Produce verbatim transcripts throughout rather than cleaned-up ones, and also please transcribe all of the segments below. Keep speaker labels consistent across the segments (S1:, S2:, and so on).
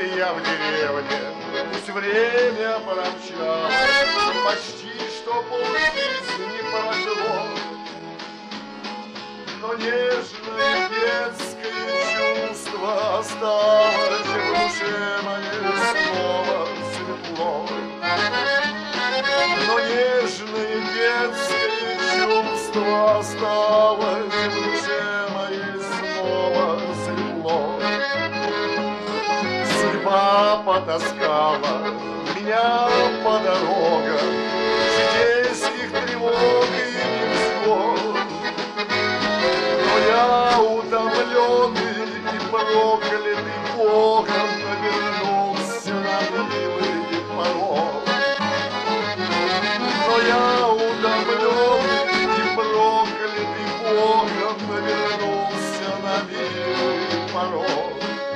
S1: я в деревне, пусть время промчалось, почти что полжизни прошло, но нежное детское чувство осталось в душе моей снова светло. Но нежное детское чувство осталось в душе моей снова светло. Судьба потаскала меня по дорогам житейских тревог и невзгод. Но я, утомленный и проклятый Богом, вернулся на милый порог. Но я, утомленный и проклятый Богом, вернулся на милый порог.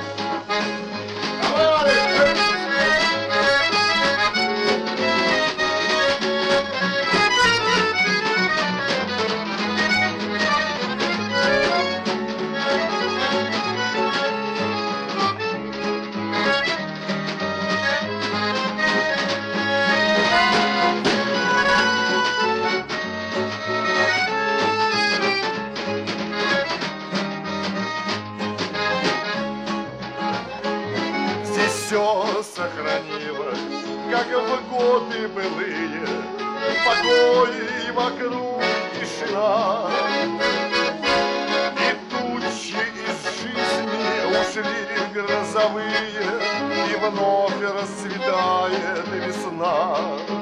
S1: Все сохранилось, как в годы былые, покой и вокруг тишина. И тучи из жизни ушли грозовые, и вновь расцветает весна.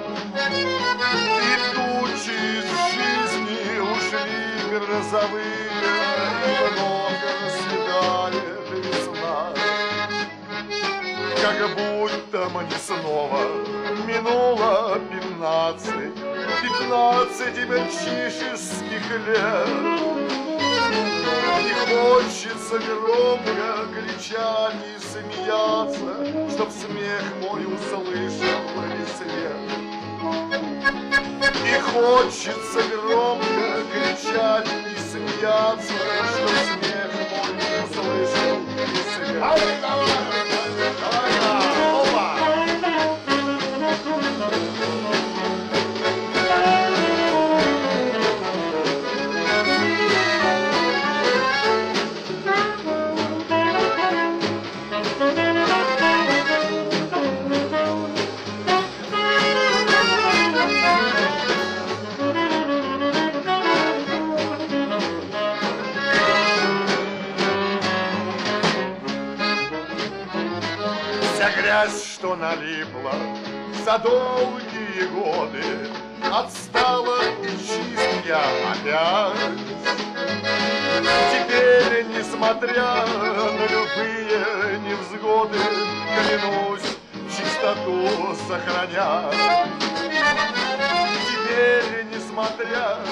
S1: И тучи из жизни ушли грозовые, и вновь расцветает весна. Как будто мне снова минуло пятнадцать, пятнадцать мальчишеских лет. Не хочется громко кричать и смеяться, чтоб смех мой услышал весь свет. И хочется громко кричать и смеяться, чтоб смех мой услышал весь свет. Вся грязь, что налипла за долгие годы, отстала и чист я опять. Теперь, несмотря на любые невзгоды, клянусь чистоту сохранять. Теперь, несмотря